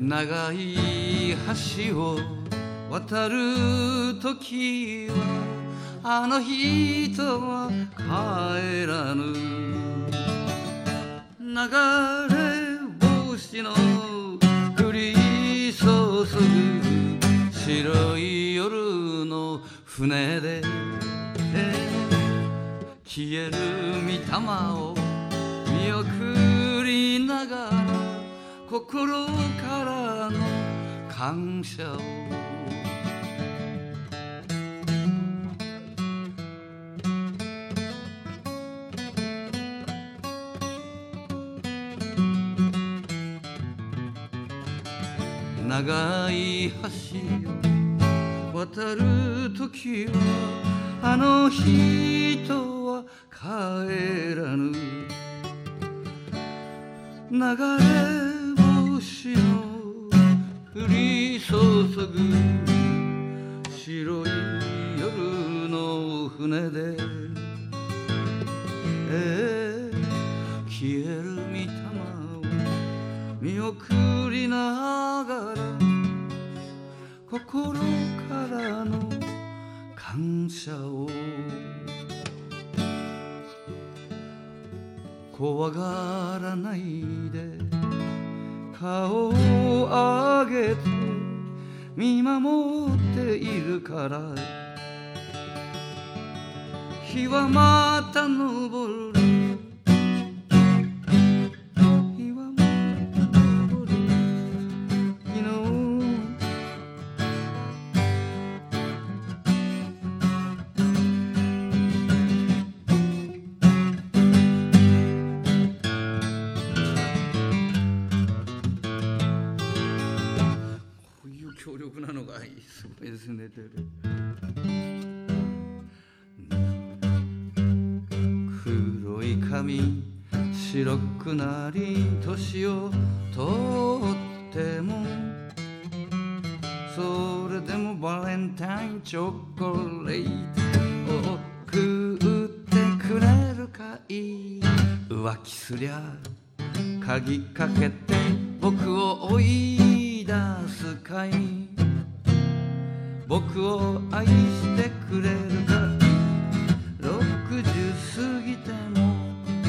長い橋を渡るときはあの人は帰らぬ。流れ星の降り注ぐ白い夜の船で消える御霊を見送りながら心からの感謝を。長い橋を渡るときはあの人は帰らぬ。流れ星の降り注ぐ白い夜の船で消える御霊を見送りながら心からの感謝を。怖がらないで顔を上げて見守っているから日はまた昇る。日はまた昇る。昨日強力なのがすごいですね。黒い髪白くなり年をとってもそれでもバレンタインチョコレートを食ってくれるかい。浮気すりゃ鍵かけて僕を追い出すかい。僕を愛してくれるかい。60過ぎても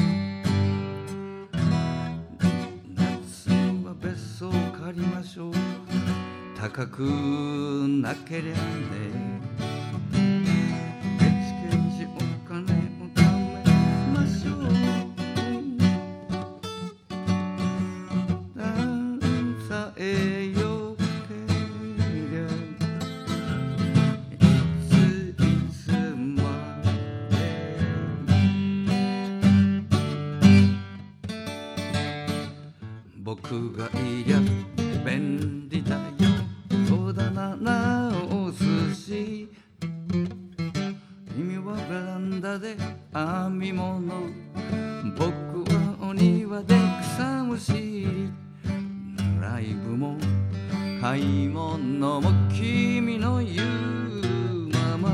夏は別荘借りましょう。高くなけりゃね。ケチケチお金を貯めましょう。さえよけりゃいつまで僕がいりゃ便利だよ。そうだな、なお寿司君はベランダで編み物、僕はお庭で草むしり。ライブも買い物も君の言うまま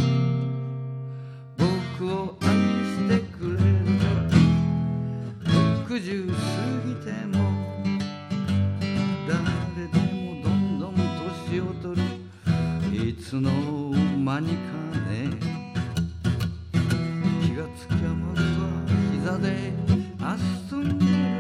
僕を愛してくれるか。60過ぎても誰でもどんどん年を取る。いつの間にかね気がつきゃまずは膝で遊んでる。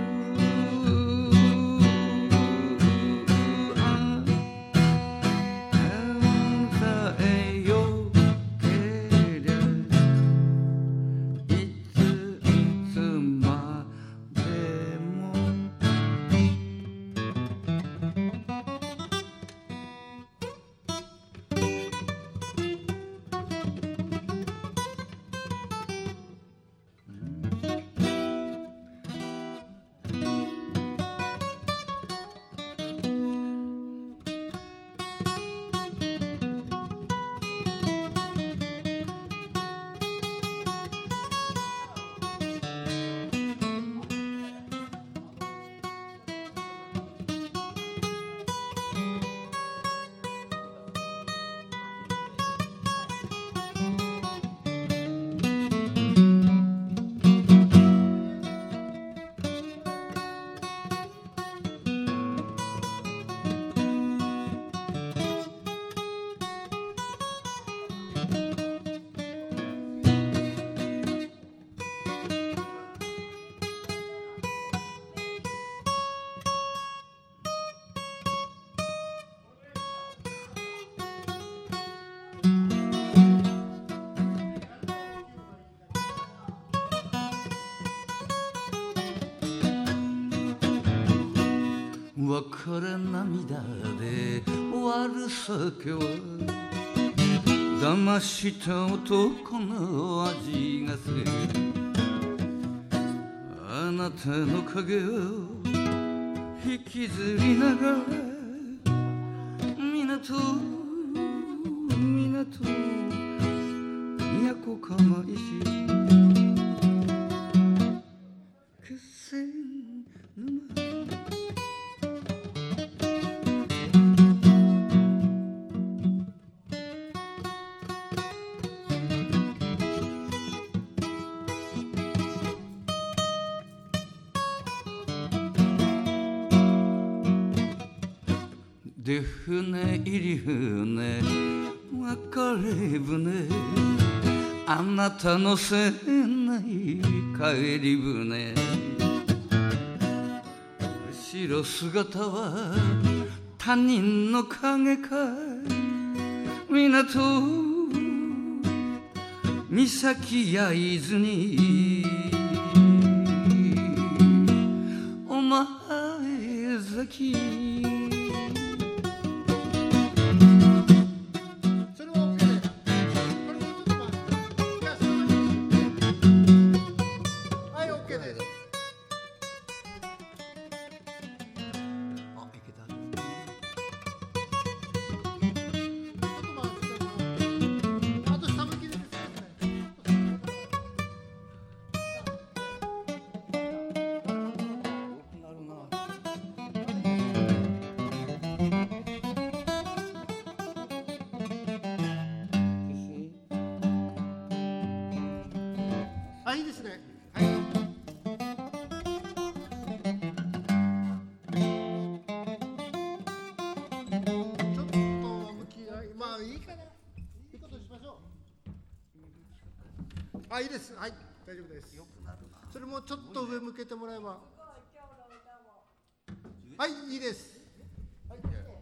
これ涙で終わる酒は騙した男の味がするあなたの影を引きずりながら港都釜石気仙沼で船入り船別れ船あなたのせない帰り船後ろ姿は他人の影か港岬焼津にお前崎いいですね。はい。ちょっと向き合い、まあいいかな。いいことしましょう。あ、いいです。はい、大丈夫です。それもちょっと上向けてもらえば。はい、いいです。はい。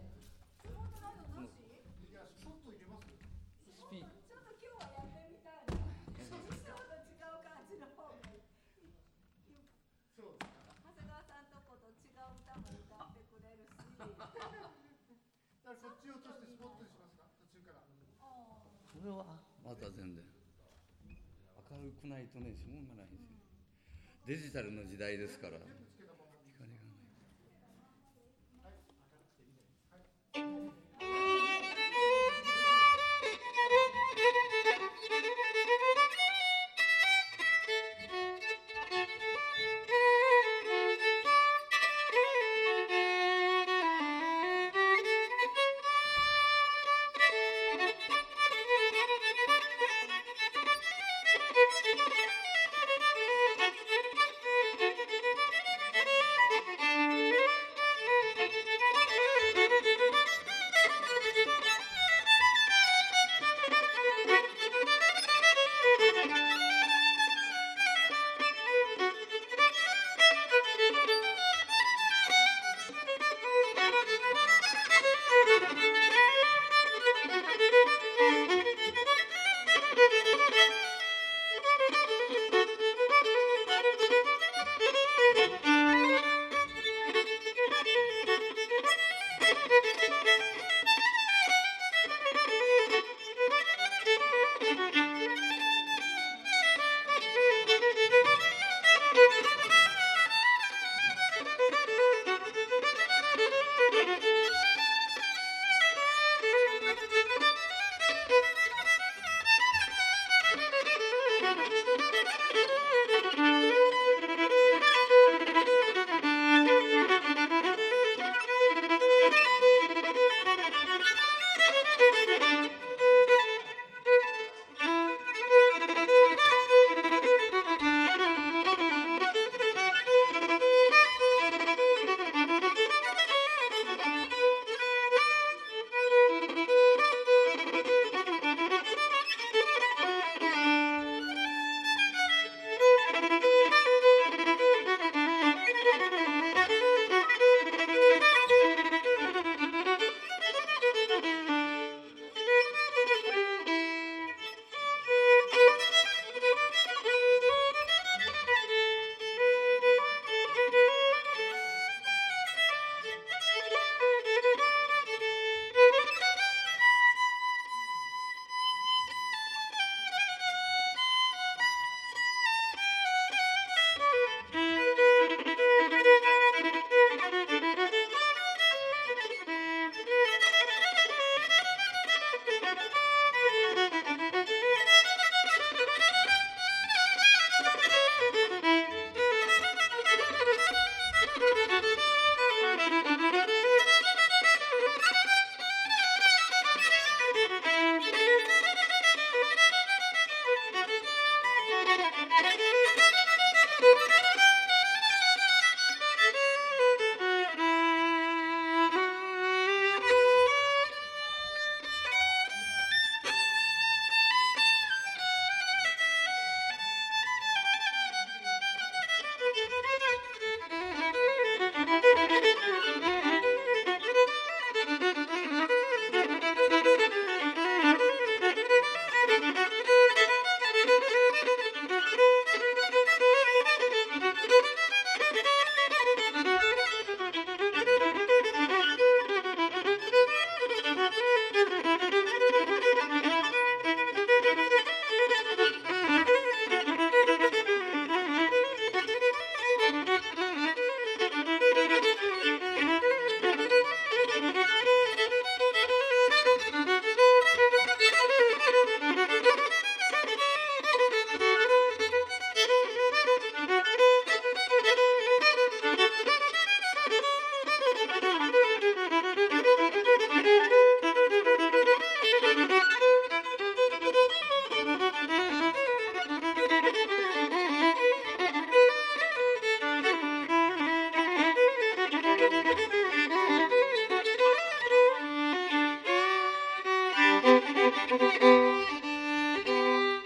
そっちを落としてスポットにしますか途中から。 それはまた全然明るくないとねしょうがないんですよ。デジタルの時代ですから光がない。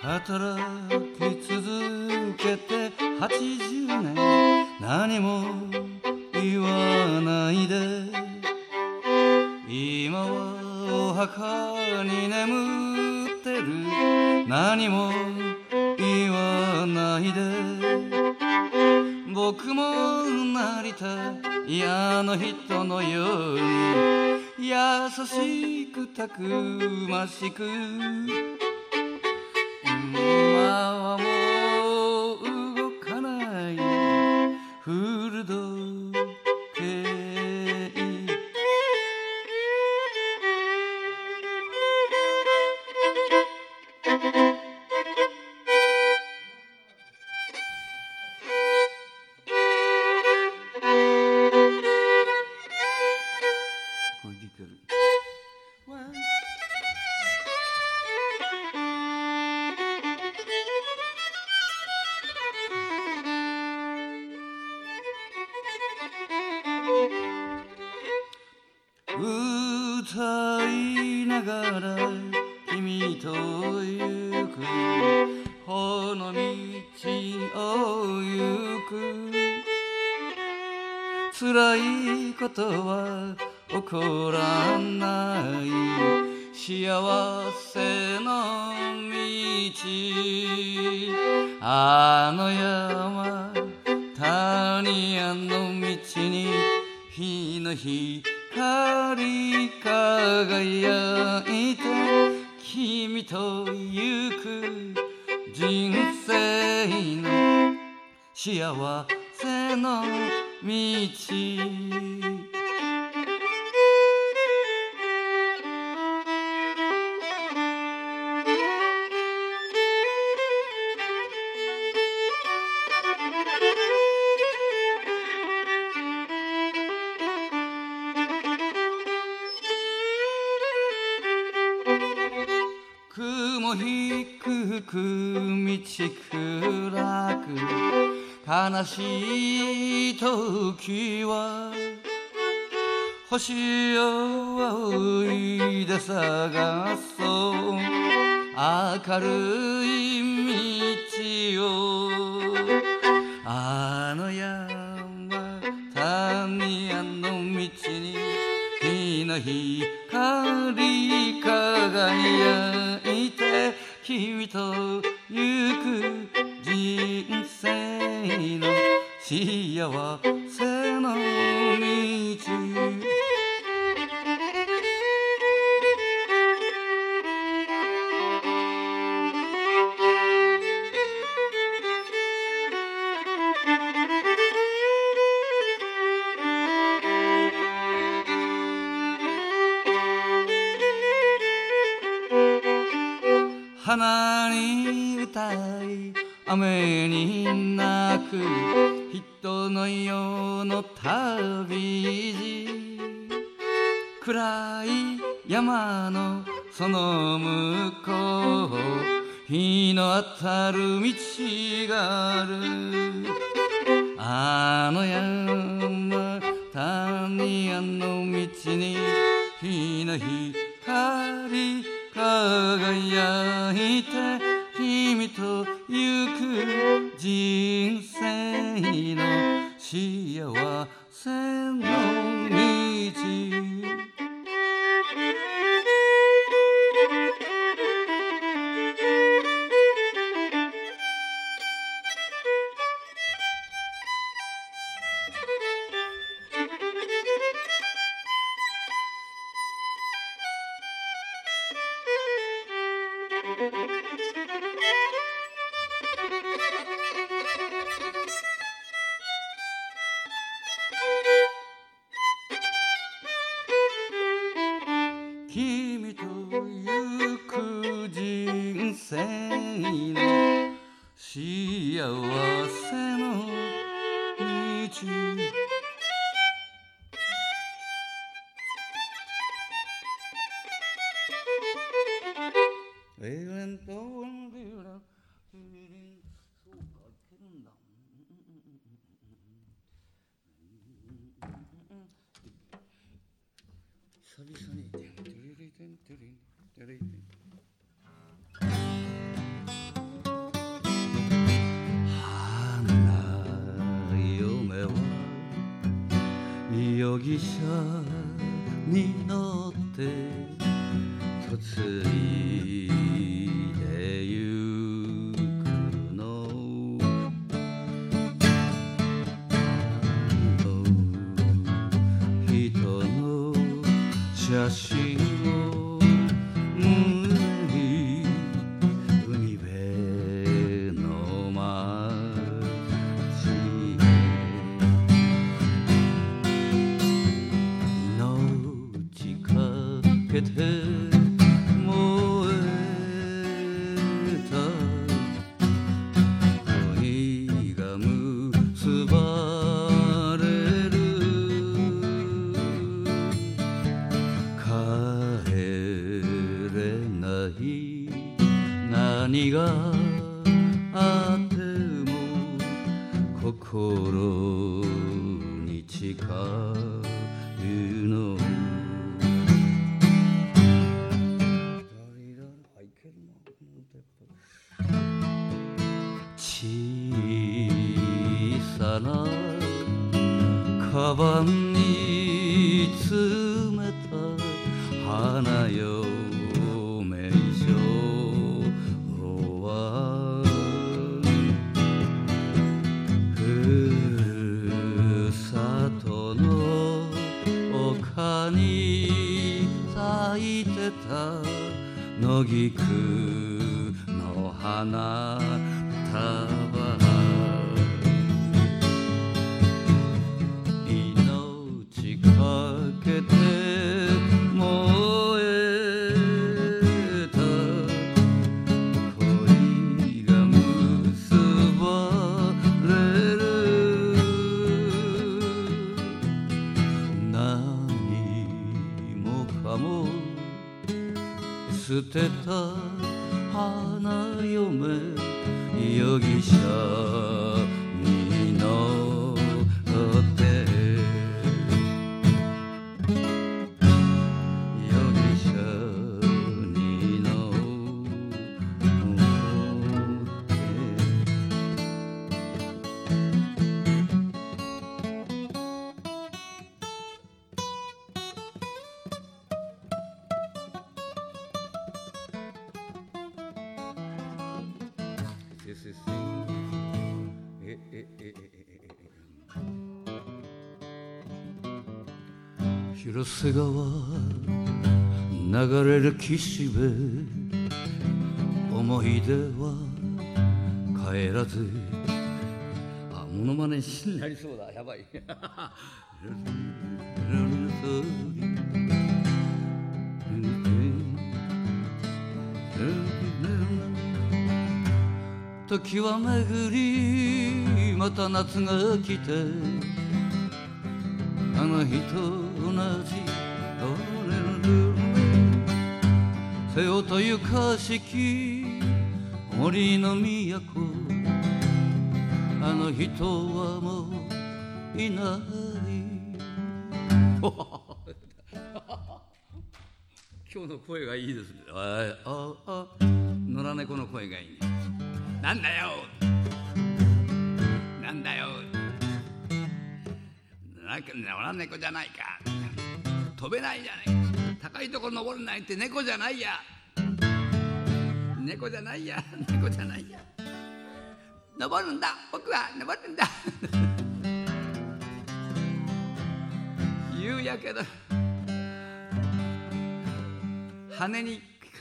働き続けて80年何も言わないで今はお墓に眠ってる何も言わないで僕もなりたいあの人のように優しくたくましく今はもう動かない古時計これでいける歌いながら君と行くこの道を行く辛いことは起こらない幸せの道あの山谷あの道に日の光輝いて君と行く人生の幸せの道雲低く道暗く悲しい時は星を仰いで探そう明るい道をあの山谷あの道に日の光輝いて君と行く人生の幸せの道花に歌い雨に泣く人の世の旅路暗い山のその向こう日の当たる道があるあの山谷あの道に日の光輝いて君と行く人生の幸せの道君と行く人生の幸せの道久々に汽車に乗って嫁いでゆくの人の写真を胸に海辺の街へ命かけて燃えた恋が結ばれる帰れない何があっても心に誓うの小さなカバンに詰めた花嫁衣装はふるさとの丘に咲いてた野菊の花束命かけて燃えた恋が結ばれる何もかも捨てた花嫁容疑者に乗って容疑者に乗って広瀬川流れる岸辺思い出は帰らずモノマネになりそうだやばい時は巡りまた夏が来てあの日と同じ瀬尾というかしき森の都あの人はもういない今日の声がいいですね野良猫の声がいいねなんだよなんだよ野良猫じゃないか飛べないじゃない高いところ登れないって猫じゃないや猫じゃないや猫じゃないや登るんだ僕は登るんだ言うやけど羽に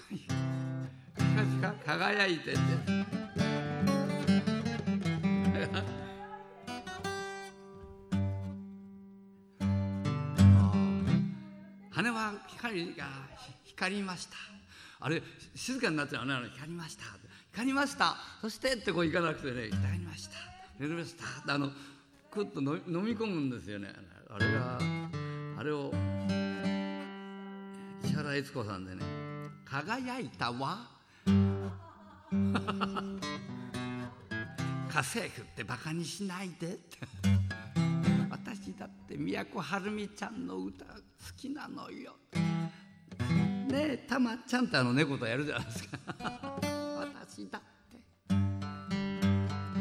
輝いてて羽は光りましたあれ静かになっちゃうね光りました光りましたそしてってこういかなくてね光りました光りましたクッと飲み込むんですよねあれを石原悦子さんでね輝いたわ家政婦ってバカにしないでって私だって都はるみちゃんの歌好きなのよねえたまちゃんって猫とやるじゃないですか私だって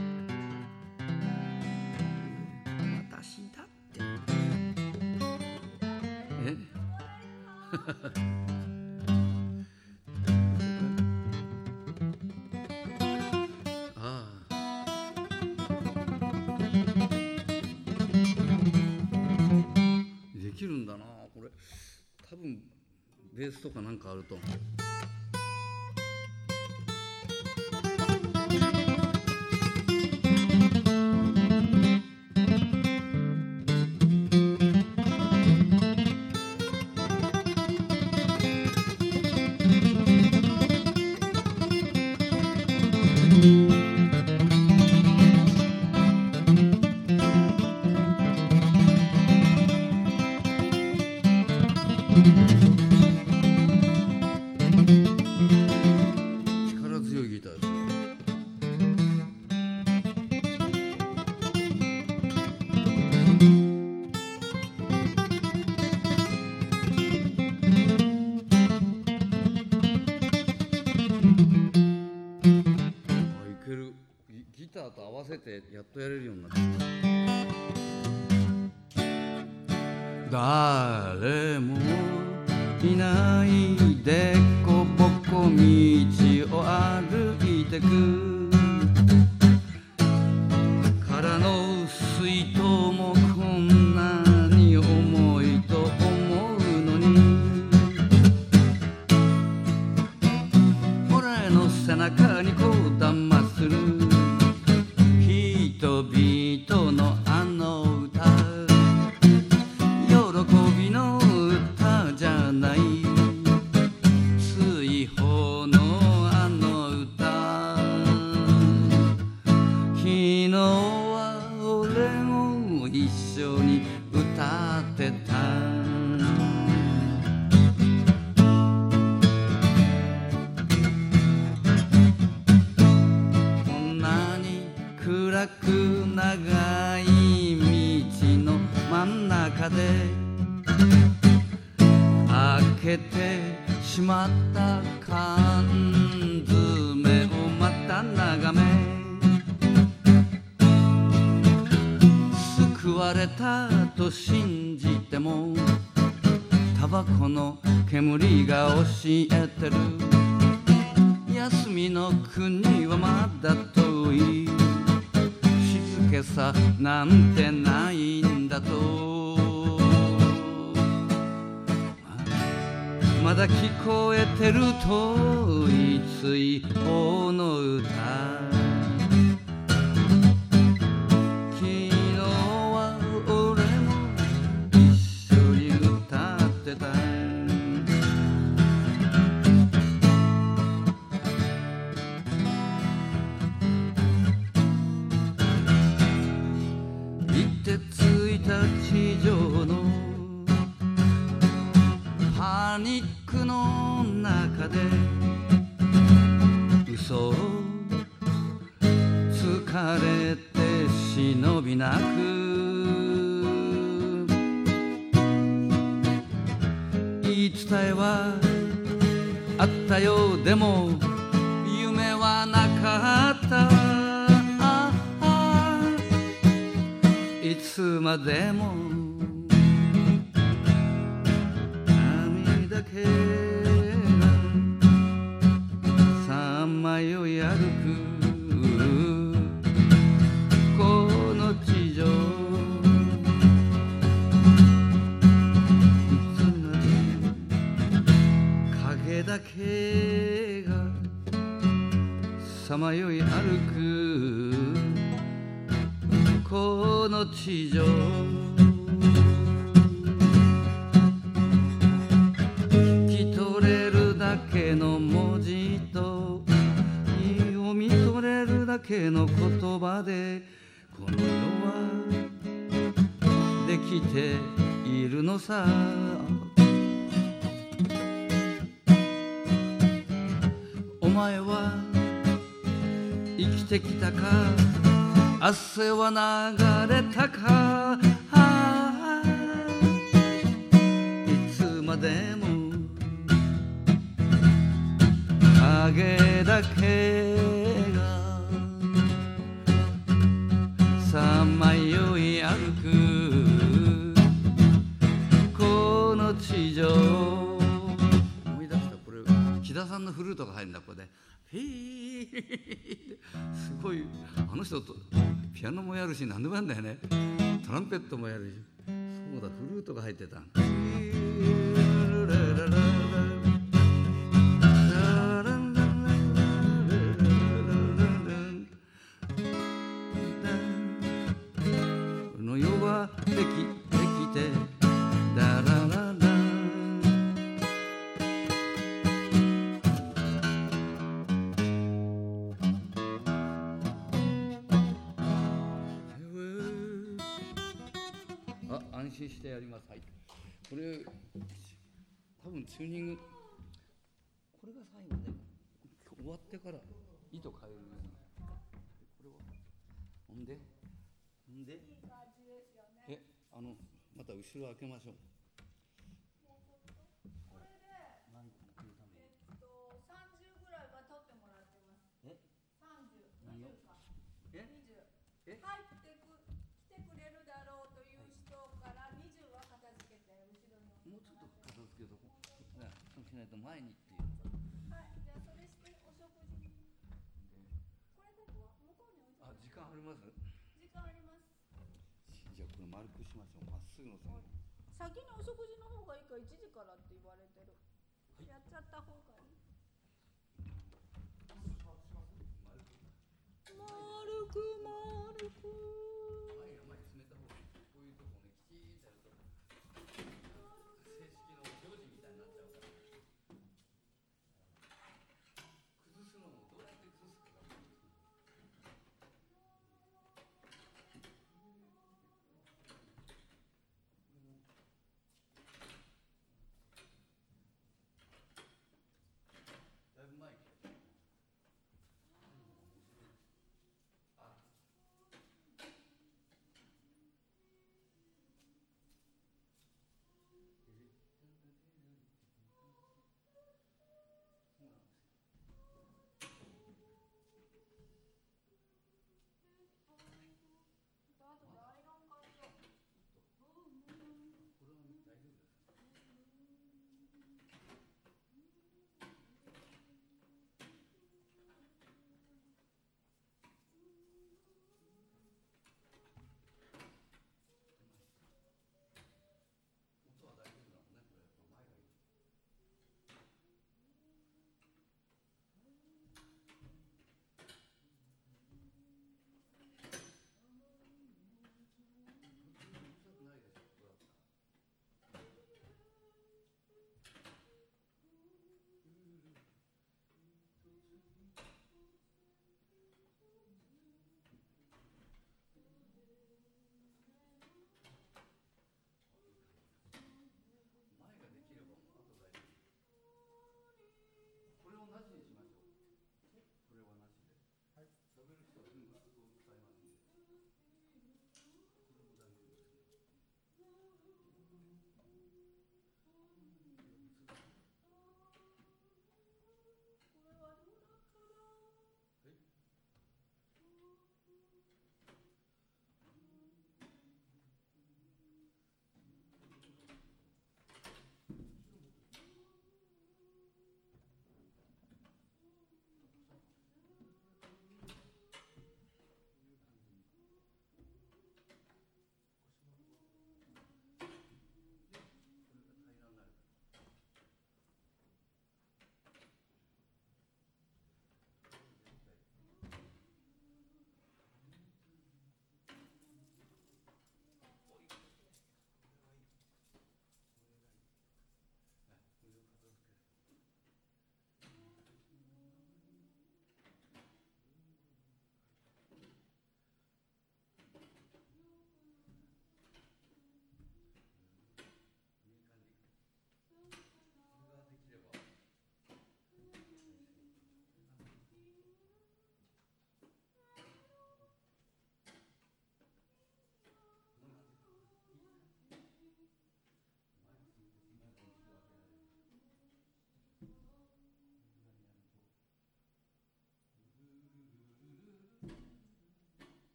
私だってできるんだなこれ。多分ベースとかなんかあると。力強いギターですよ。いける。ギターと合わせてやっとやれるようになった。誰もいないでこぼこ道を歩いてく。空の水筒もこんなに重いと思うのに、俺の背中にこだまする人々のあの歌、喜びの歌じゃない、追放のあの歌。昨日は俺も一緒に歌ってた。こんなに暗く長い道の真ん中で開けてしまった缶詰をまた眺め、救われたと信じてもタバコの煙が教えてる。休みの国はまだ遠い、静けさなんてないんだと。まだ聞こえてる遠い追放の歌。昨日は俺も一緒に歌ってた。行って着いた地上のパニックの中で嘘をつかれて忍びなく、言い伝えはあったようでも夢はなかった。いつまでも髪だけがさまよい歩くこの地上。いつまで影だけがさまよい歩くこの地上。聞き取れるだけの文字と読み取れるだけの言葉でこの世はできているのさ。お前は生きてきたか、汗は流れたか、いつまでも影だけがさまよい歩くこの地上。 ルートが入るんだここで。フィーすごい、あの人とピアノもやるし何でもやるんだよね。トランペットもやるし、そうだ、フルートが入ってた。この世はできてダラララ、安心してやります。はい、これ多分チューニング、これが最後ね、終わってから糸変えるような、これはほんでまた後ろ開けましょう。 これで30ぐらいは取ってもらってます。30、20か。20。入って来てくれるだろうという人から20は片付けて後ろに。 もうちょっと片付けとこう。そうしないと前にっていう。 はい、じゃあそれしてお食事に。これここ向こうに置いて。 あ、時間あります？ 時間あります。 じゃあこれ丸くしましょう。まっすぐの線。 先にお食事の方がいいか、1時からって言われてる。はい、やっちゃった方がいい。丸く。 はい、あんまり詰めた方がいい。こういうとこね、きちんとやると正式の行事みたいになっちゃうから。崩すのもどうやって崩すか。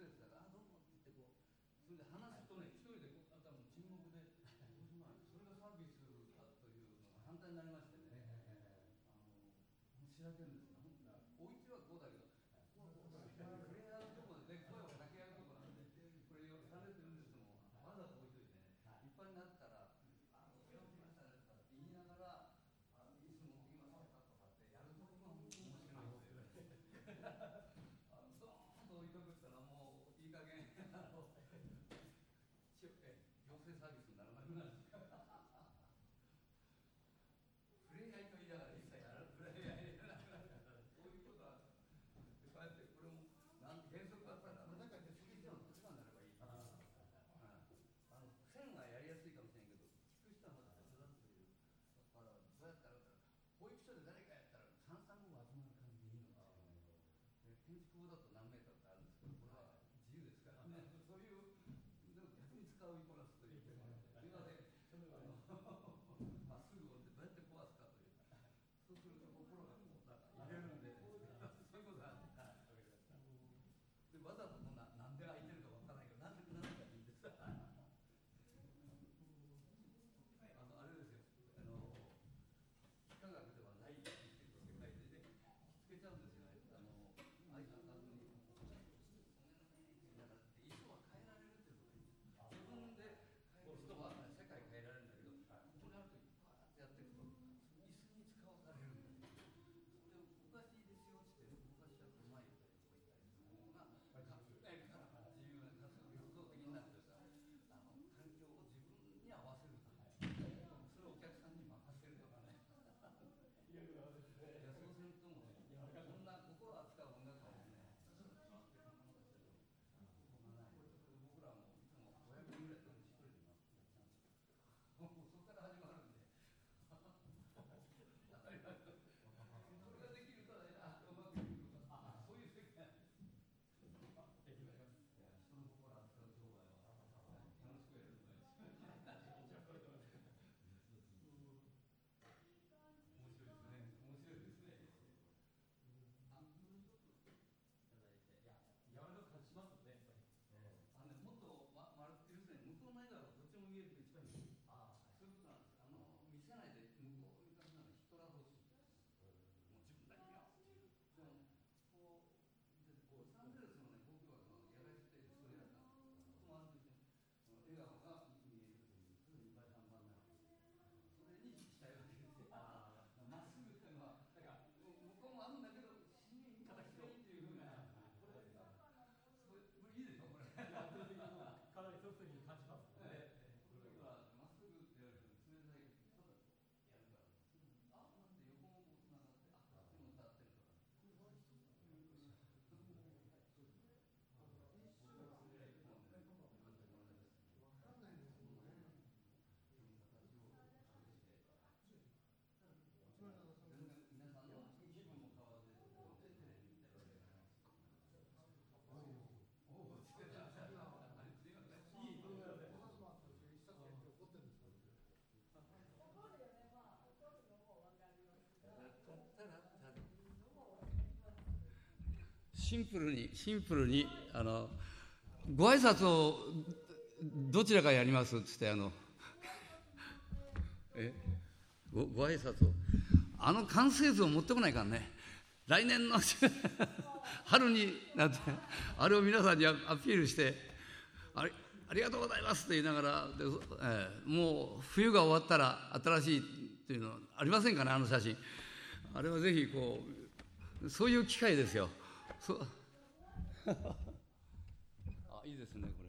ですから、あ、どうもって言ってこう、それで話すとね、一人でこう、あとはもう沈黙で、それがサービスだというのが反対になりましてね、しらけるんですよ。お家はこうだけど、触れ合うところで、声を掛け合うところなんで、これよくされてるんですけども、わざと置いといてね、いっぱいになったら、お呼びましたねとかって言いながら、椅子持ってきますかとかってやるところが面白いんですよ。ドーンと置いとくったら、もういい加減、行政サービスにならなくなる。触れ合いと言いながら一切やら触れ合いやらなくなる。こういうことは、こうやってこれも原則だったら、なんか手続き上の立場になればいい。線はやりやすいかもしれんけど、聞く人はまだ手伝うという。だからどうやったら保育所で誰かやったら三々も集まる感じでいいのか。建築部だと何メートルってあるんですけど、これは自由ですからね。そういうでも逆に使うイコラスということなので、すみません。まっすぐ折ってどうやって壊すかという。そうすると心がこう入れるんで、そういうことなんで。でわざとなんで開いてるかわからないけど、なんでかいいんです。あれですよ。科学ではないっていうことで書いてね、つけちゃうんですよね。相方に意思は変えられるっていうこと。自分で変える人は世界変えられるんだけど、ここにあるときパーッてやっていくと椅子に使わされるんだよ。それをおかしいですよって昔はうまいみたいにこう言ったりする方が自由な平等的になってさ、環境を自分に合わせるとか、それをお客さんに任せるとかね。いやそうするともね、そんな心を扱う音楽はですね、僕らもいつも500人ぐらい一人でやってたんですよ。もうそこから始まるんで。それができるとね、うまくいくとか、そういう世界なんです。人の心を扱う商売は楽しくやるとないです。面白いですね。面白いですね。 やわらかく感じますね。 もっと丸く要するに向こうの笑顔がこっちも見えると一番いい。そういうことなんです。見せないで向こうに感じなのは人ら同士。もう自分だけが。でもこうロサンゼルスのね、公共は野外ステージそれやったんです。ともあるんですよ。笑顔が見えるという、それ2倍3倍になる。それにしたいわけですよ。まっすぐっていうのは、だから向こうもあるんだけど、真剣に形がいいっていうふうな。いいでしょこれ。かなりソフトに感じますね。 これはまっすぐってやると冷たいただやるから、なんで横もつながって、こっちも立ってるとか。皆さんの気分も変わってテレビ見てるわけじゃないですか。シンプルにご挨拶をどちらかやりますっつってご挨拶を完成図を持ってこないからね、来年の春になってあれを皆さんにアピールしてありがとうございますと言いながらもう冬が終わったら新しいっていうのありませんかね、写真。あれはぜひこうそういう機会ですよ。いいですねこれ。